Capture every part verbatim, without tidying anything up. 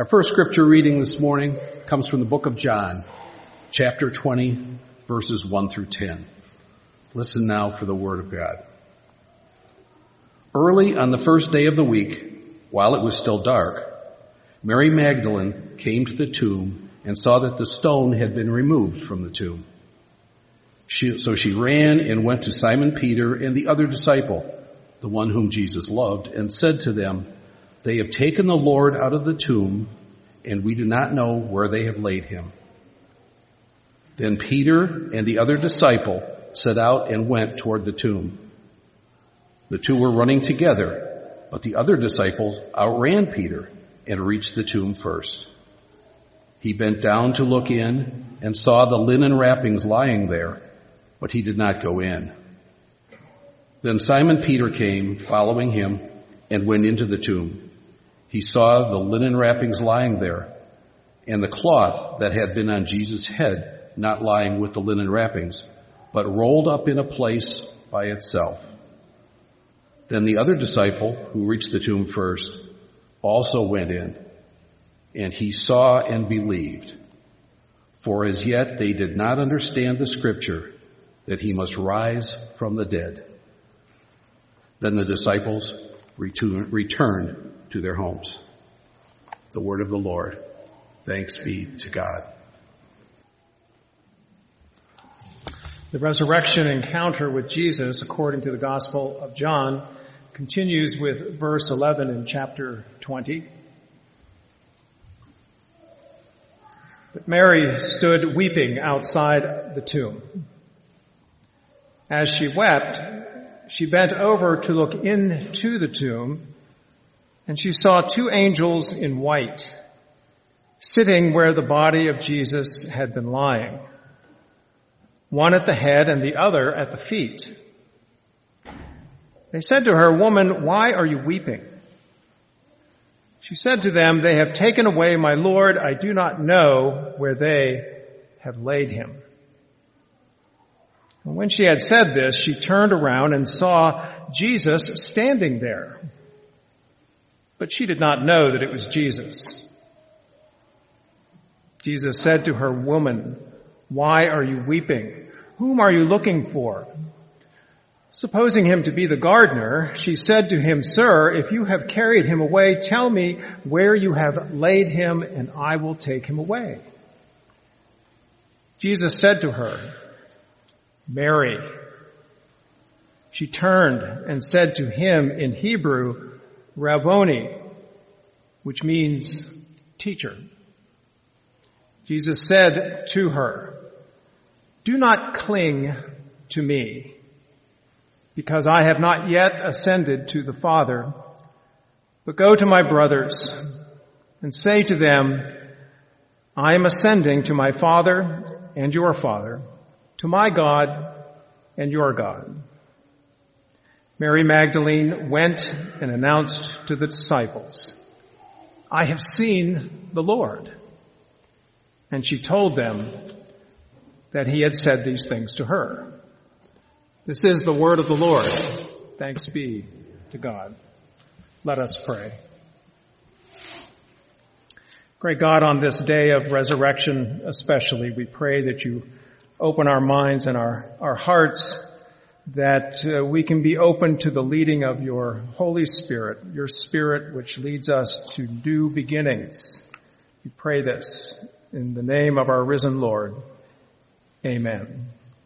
Our first scripture reading this morning comes from the book of John, chapter twenty, verses one through ten. Listen now for the word of God. Early on the first day of the week, while it was still dark, Mary Magdalene came to the tomb and saw that the stone had been removed from the tomb. She, so she ran and went to Simon Peter and the other disciple, the one whom Jesus loved, and said to them, "They have taken the Lord out of the tomb, and we do not know where they have laid him." Then Peter and the other disciple set out and went toward the tomb. The two were running together, but the other disciple outran Peter and reached the tomb first. He bent down to look in and saw the linen wrappings lying there, but he did not go in. Then Simon Peter came, following him, and went into the tomb. He saw the linen wrappings lying there, and the cloth that had been on Jesus' head not lying with the linen wrappings, but rolled up in a place by itself. Then the other disciple, who reached the tomb first, also went in, and he saw and believed. For as yet they did not understand the scripture that he must rise from the dead. Then the disciples returned to their homes. The word of the Lord. Thanks be to God. The resurrection encounter with Jesus, according to the Gospel of John, continues with verse eleven in chapter twenty. But Mary stood weeping outside the tomb. As she wept, she bent over to look into the tomb, and she saw two angels in white, sitting where the body of Jesus had been lying, one at the head and the other at the feet. They said to her, "Woman, why are you weeping?" She said to them, "They have taken away my Lord. I do not know where they have laid him." And when she had said this, she turned around and saw Jesus standing there. But she did not know that it was Jesus. Jesus said to her, "Woman, why are you weeping? Whom are you looking for?" Supposing him to be the gardener, she said to him, "Sir, if you have carried him away, tell me where you have laid him, and I will take him away." Jesus said to her, "Mary." She turned and said to him in Hebrew, "Rabboni," which means teacher. Jesus said to her, "Do not cling to me, because I have not yet ascended to the Father, but go to my brothers and say to them, I am ascending to my Father and your Father, to my God and your God." Mary Magdalene went and announced to the disciples, "I have seen the Lord." And she told them that he had said these things to her. This is the word of the Lord. Thanks be to God. Let us pray. Great God, on this day of resurrection especially, we pray that you open our minds and our, our hearts, that uh, we can be open to the leading of your Holy Spirit, your Spirit which leads us to new beginnings. We pray this in the name of our risen Lord. Amen.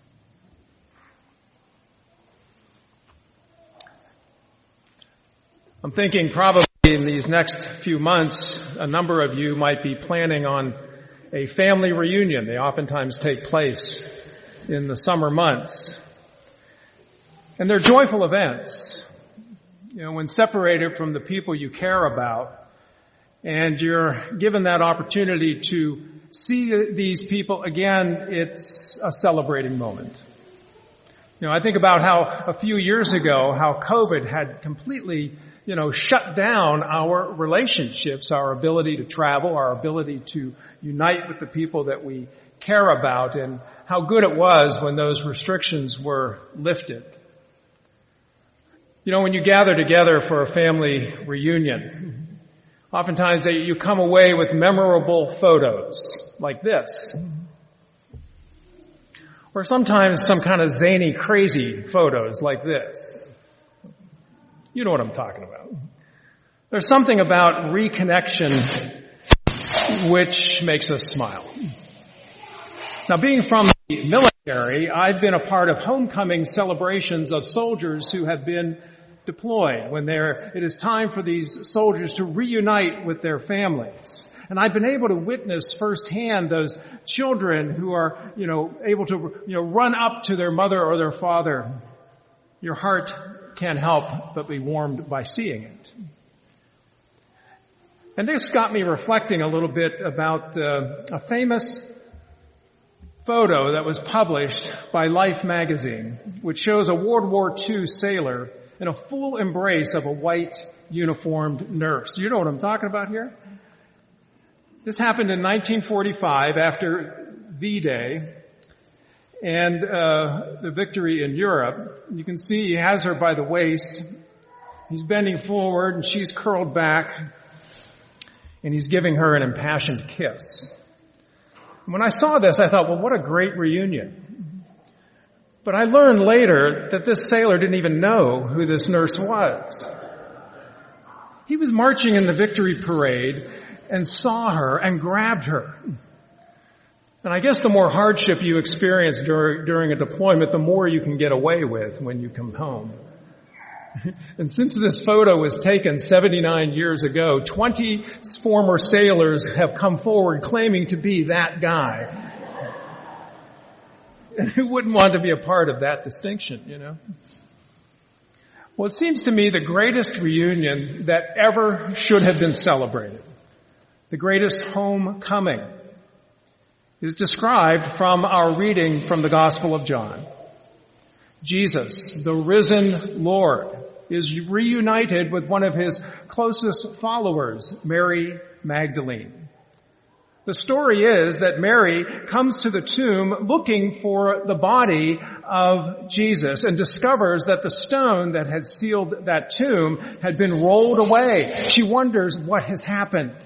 I'm thinking probably in these next few months, a number of you might be planning on a family reunion. They oftentimes take place in the summer months. And they're joyful events. You know, when separated from the people you care about, and you're given that opportunity to see these people again, it's a celebrating moment. You know, I think about how a few years ago, how COVID had completely, you know, shut down our relationships, our ability to travel, our ability to unite with the people that we care about, and how good it was when those restrictions were lifted. You know, when you gather together for a family reunion, Oftentimes they, you come away with memorable photos like this. Or sometimes some kind of zany, crazy photos like this. You know what I'm talking about. There's something about reconnection which makes us smile. Now, being from the military, I've been a part of homecoming celebrations of soldiers who have been deployed when they're, it is time for these soldiers to reunite with their families. And I've been able to witness firsthand those children who are, you know, able to, you know, run up to their mother or their father. Your heart can't help but be warmed by seeing it. And this got me reflecting a little bit about uh, a famous photo that was published by Life magazine, which shows a World War Two sailor in a full embrace of a white uniformed nurse. You know what I'm talking about here? This happened in nineteen forty-five after V-Day and uh, the victory in Europe. You can see he has her by the waist. He's bending forward and she's curled back, and he's giving her an impassioned kiss. When I saw this, I thought, well, what a great reunion. But I learned later that this sailor didn't even know who this nurse was. He was marching in the victory parade and saw her and grabbed her. And I guess the more hardship you experience during, during a deployment, the more you can get away with when you come home. And since this photo was taken seventy-nine years ago, twenty former sailors have come forward claiming to be that guy. And who wouldn't want to be a part of that distinction, you know? Well, it seems to me the greatest reunion that ever should have been celebrated, the greatest homecoming, is described from our reading from the Gospel of John. Jesus, the risen Lord, is reunited with one of his closest followers, Mary Magdalene. The story is that Mary comes to the tomb looking for the body of Jesus and discovers that the stone that had sealed that tomb had been rolled away. She wonders what has happened.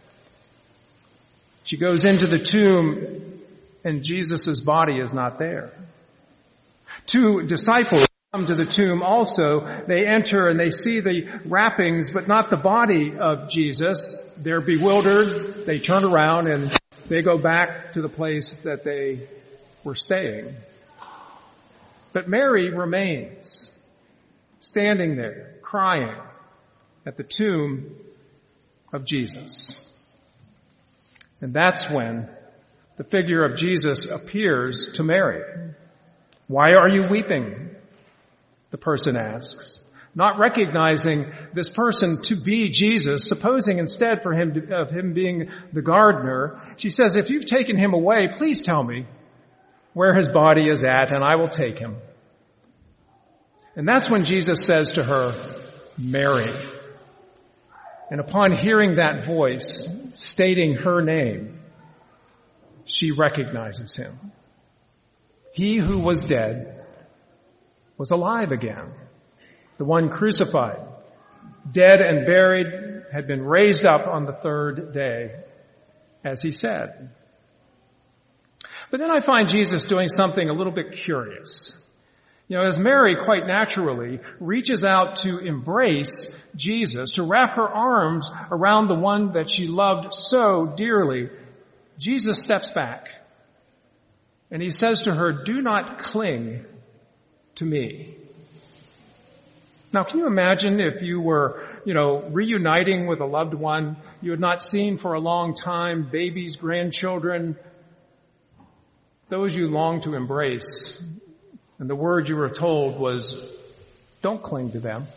She goes into the tomb and Jesus' body is not there. Two disciples come to the tomb also. They enter and they see the wrappings, but not the body of Jesus. They're bewildered. They turn around and they go back to the place that they were staying. But Mary remains standing there, crying at the tomb of Jesus. And that's when the figure of Jesus appears to Mary. "Why are you weeping?" the person asks, not recognizing this person to be Jesus, supposing instead for him to, of him being the gardener. She says, "If you've taken him away, please tell me where his body is at, and I will take him." And that's when Jesus says to her, "Mary." And upon hearing that voice stating her name, she recognizes him. He who was dead was alive again. The one crucified, dead and buried, had been raised up on the third day, as he said. But then I find Jesus doing something a little bit curious. You know, as Mary quite naturally reaches out to embrace Jesus, to wrap her arms around the one that she loved so dearly, Jesus steps back and he says to her, "Do not cling to me." Now, can you imagine if you were, you know, reuniting with a loved one you had not seen for a long time, babies, grandchildren, those you long to embrace, and the word you were told was, "Don't cling to them."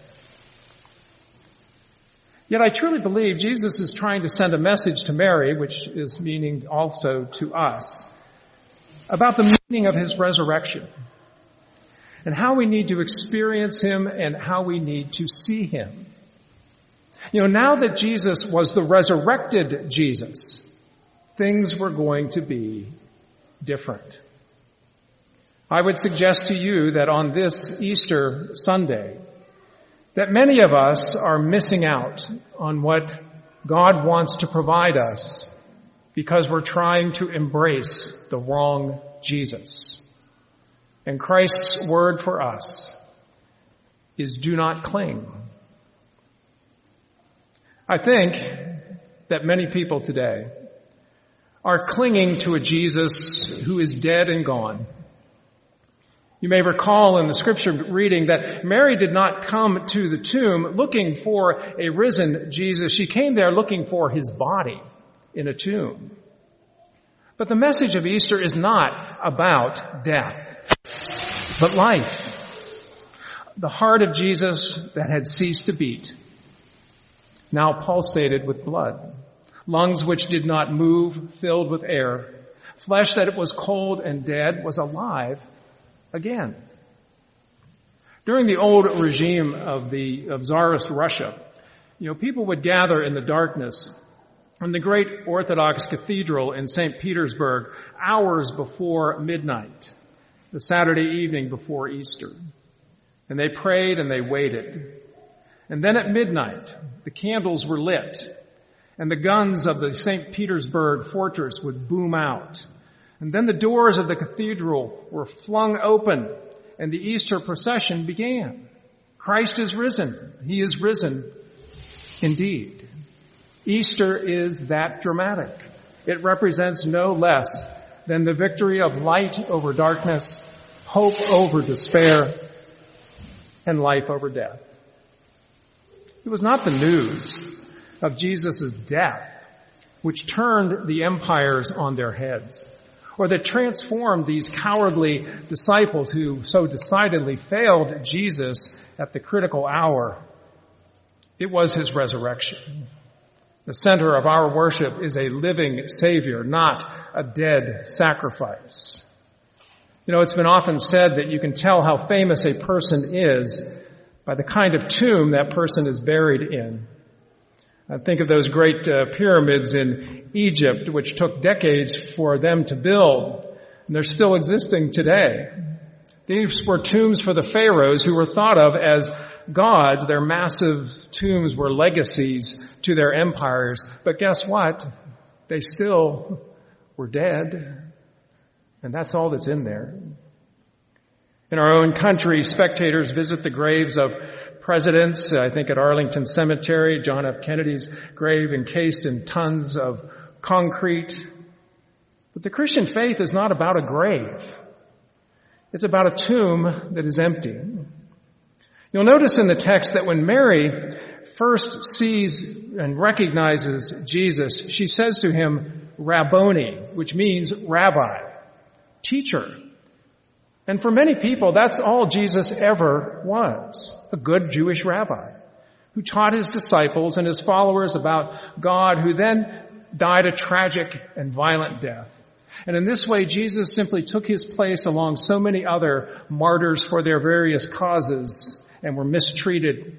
Yet I truly believe Jesus is trying to send a message to Mary, which is meaning also to us, about the meaning of his resurrection and how we need to experience him and how we need to see him. You know, now that Jesus was the resurrected Jesus, things were going to be different. I would suggest to you that on this Easter Sunday, that many of us are missing out on what God wants to provide us because we're trying to embrace the wrong Jesus. And Christ's word for us is do not cling. I think that many people today are clinging to a Jesus who is dead and gone. You may recall in the scripture reading that Mary did not come to the tomb looking for a risen Jesus. She came there looking for his body in a tomb. But the message of Easter is not about death, but life. The heart of Jesus that had ceased to beat now pulsated with blood. Lungs which did not move, filled with air. Flesh that it was cold and dead was alive again. During the old regime of the of Tsarist Russia, you know, people would gather in the darkness in the great Orthodox cathedral in Saint Petersburg hours before midnight, the Saturday evening before Easter. And they prayed and they waited. And then at midnight, the candles were lit and the guns of the Saint Petersburg fortress would boom out. And then the doors of the cathedral were flung open and the Easter procession began. Christ is risen. He is risen indeed. Easter is that dramatic. It represents no less than the victory of light over darkness, hope over despair, and life over death. It was not the news of Jesus' death which turned the empires on their heads, or that transformed these cowardly disciples who so decidedly failed Jesus at the critical hour. It was his resurrection. The center of our worship is a living Savior, not a dead sacrifice. You know, it's been often said that you can tell how famous a person is by the kind of tomb that person is buried in. I think of those great uh, pyramids in Egypt, which took decades for them to build, and they're still existing today. These were tombs for the pharaohs who were thought of as gods. Their massive tombs were legacies to their empires. But guess what? They still were dead. And that's all that's in there. In our own country, spectators visit the graves of presidents. I think at Arlington Cemetery, John F. Kennedy's grave encased in tons of concrete. But the Christian faith is not about a grave. It's about a tomb that is empty. You'll notice in the text that when Mary first sees and recognizes Jesus, she says to him, Rabboni, which means rabbi, teacher. And for many people, that's all Jesus ever was, a good Jewish rabbi who taught his disciples and his followers about God, who then died a tragic and violent death. And in this way, Jesus simply took his place along so many other martyrs for their various causes and were mistreated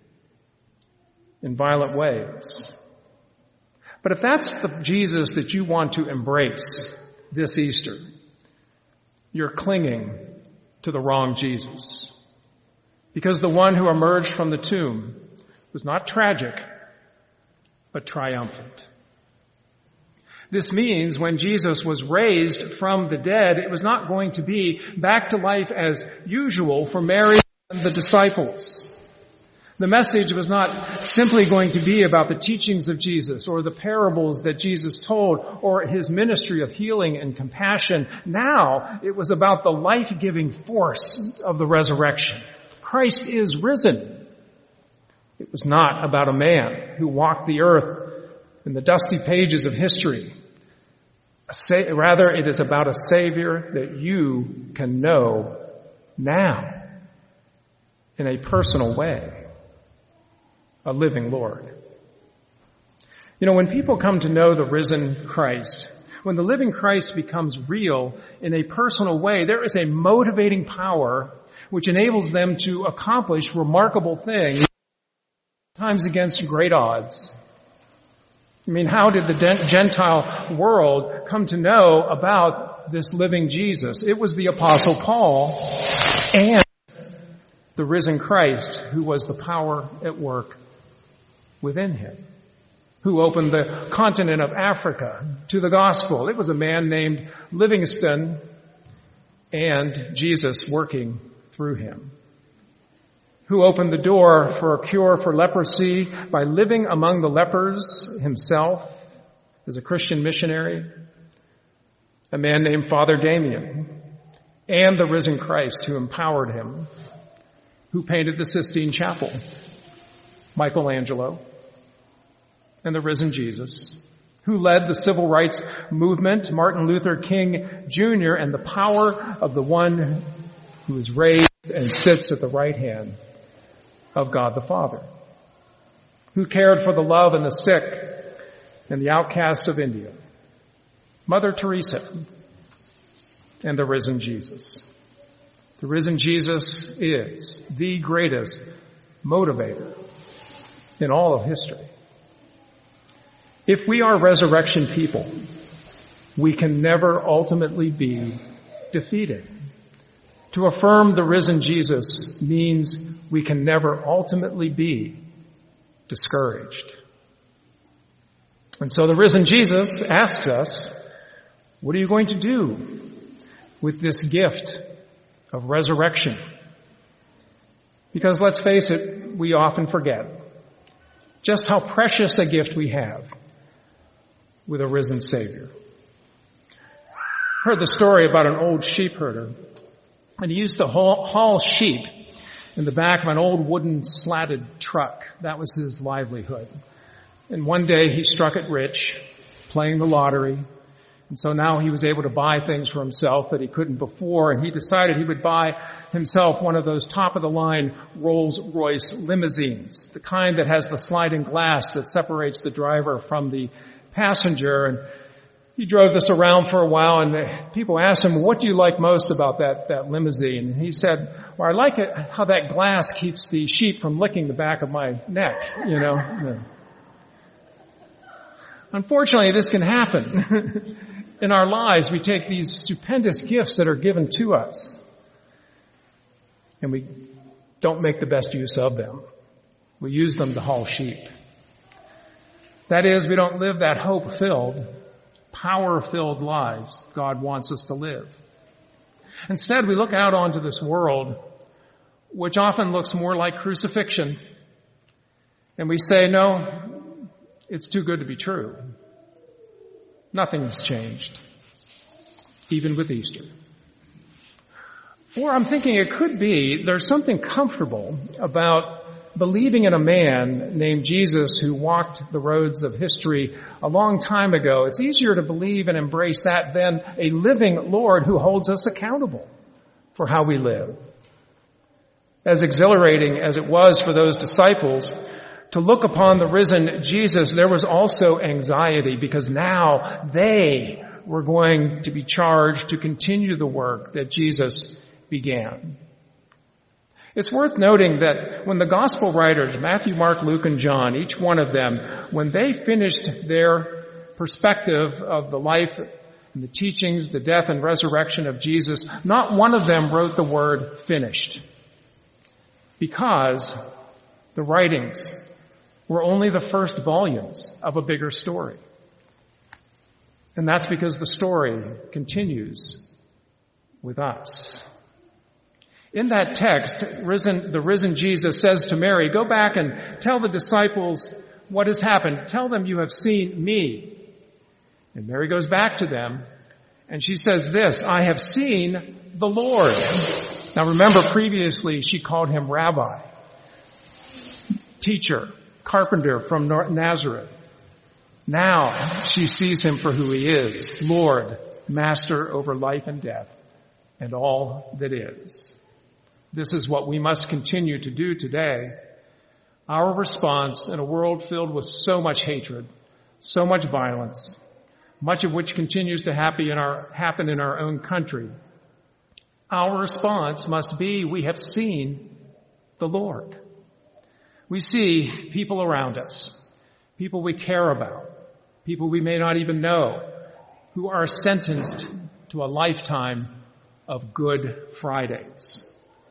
in violent ways. But if that's the Jesus that you want to embrace this Easter, you're clinging to the wrong Jesus. Because the one who emerged from the tomb was not tragic, but triumphant. This means when Jesus was raised from the dead, it was not going to be back to life as usual for Mary and the disciples. The message was not simply going to be about the teachings of Jesus or the parables that Jesus told or his ministry of healing and compassion. Now it was about the life-giving force of the resurrection. Christ is risen. It was not about a man who walked the earth in the dusty pages of history. Rather, it is about a Savior that you can know now in a personal way. A living Lord. You know, when people come to know the risen Christ, when the living Christ becomes real in a personal way, there is a motivating power which enables them to accomplish remarkable things, sometimes against great odds. I mean, how did the Gentile world come to know about this living Jesus? It was the Apostle Paul and the risen Christ who was the power at work within him. Who opened the continent of Africa to the gospel? It was a man named Livingstone, and Jesus working through him. Who opened the door for a cure for leprosy by living among the lepers himself as a Christian missionary? A man named Father Damien, and the risen Christ who empowered him. Who painted the Sistine Chapel? Michelangelo. And the risen Jesus. Who led the civil rights movement? Martin Luther King Junior And the power of the one who is raised and sits at the right hand of God the Father. Who cared for the love and the sick and the outcasts of India? Mother Teresa. And the risen Jesus. The risen Jesus is the greatest motivator in all of history. If we are resurrection people, we can never ultimately be defeated. To affirm the risen Jesus means we can never ultimately be discouraged. And so the risen Jesus asks us, what are you going to do with this gift of resurrection? Because let's face it, we often forget just how precious a gift we have with a risen Savior. I heard the story about an old sheep herder, and he used to haul, haul sheep in the back of an old wooden slatted truck. That was his livelihood. And one day he struck it rich, playing the lottery. And so now he was able to buy things for himself that he couldn't before, and he decided he would buy himself one of those top-of-the-line Rolls-Royce limousines, the kind that has the sliding glass that separates the driver from the passenger. And he drove this around for a while, and the people asked him, what do you like most about that, that limousine? And he said, well, I like it how that glass keeps the sheep from licking the back of my neck, you know. Yeah. Unfortunately, this can happen. In our lives, we take these stupendous gifts that are given to us, and we don't make the best use of them. We use them to haul sheep. That is, we don't live that hope-filled, power-filled lives God wants us to live. Instead, we look out onto this world, which often looks more like crucifixion, and we say, no, it's too good to be true. Nothing has changed, even with Easter. Or I'm thinking it could be there's something comfortable about believing in a man named Jesus who walked the roads of history a long time ago. It's easier to believe and embrace that than a living Lord who holds us accountable for how we live. As exhilarating as it was for those disciples to look upon the risen Jesus, there was also anxiety because now they were going to be charged to continue the work that Jesus began. It's worth noting that when the gospel writers, Matthew, Mark, Luke, and John, each one of them, when they finished their perspective of the life and the teachings, the death and resurrection of Jesus, not one of them wrote the word finished, because the writings were only the first volumes of a bigger story. And that's because the story continues with us. In that text, risen, the risen Jesus says to Mary, go back and tell the disciples what has happened. Tell them you have seen me. And Mary goes back to them and she says this, I have seen the Lord. Now remember, previously she called him Rabbi, teacher, carpenter from Nazareth. Now she sees him for who he is, Lord, master over life and death and all that is. This is what we must continue to do today. Our response in a world filled with so much hatred, so much violence, much of which continues to happen in our, happen in our own country. Our response must be, we have seen the Lord. We see people around us, people we care about, people we may not even know, who are sentenced to a lifetime of Good Fridays.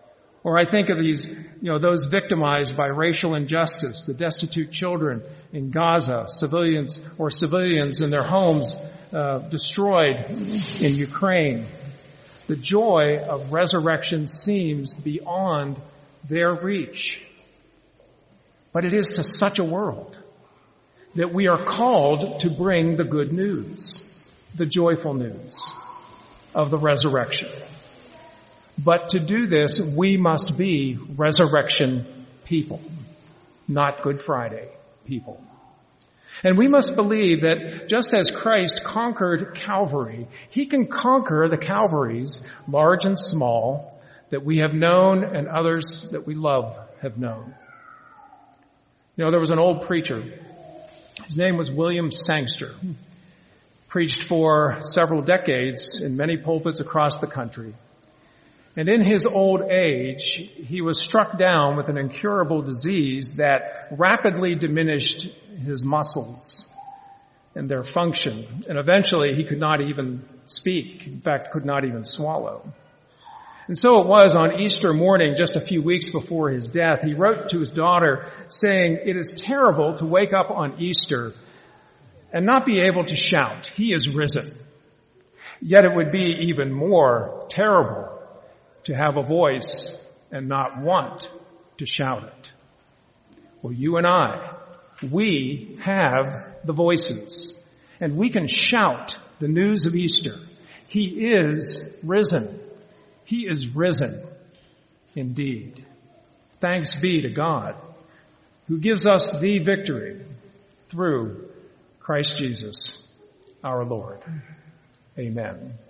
Or I think of these, you know, those victimized by racial injustice, the destitute children in Gaza, civilians or civilians in their homes uh, destroyed in Ukraine. The joy of resurrection seems beyond their reach. But it is to such a world that we are called to bring the good news, the joyful news of the resurrection. But to do this, we must be resurrection people, not Good Friday people. And we must believe that just as Christ conquered Calvary, He can conquer the Calvaries, large and small, that we have known and others that we love have known. You know, there was an old preacher. His name was William Sangster. Preached for several decades in many pulpits across the country. And in his old age, he was struck down with an incurable disease that rapidly diminished his muscles and their function. And eventually he could not even speak. In fact, could not even swallow. And so it was on Easter morning, just a few weeks before his death, he wrote to his daughter saying, "It is terrible to wake up on Easter and not be able to shout, 'He is risen.' Yet it would be even more terrible to have a voice and not want to shout it." Well, you and I, we have the voices, and we can shout the news of Easter. He is risen. He is risen indeed. Thanks be to God, who gives us the victory through Christ Jesus, our Lord. Amen.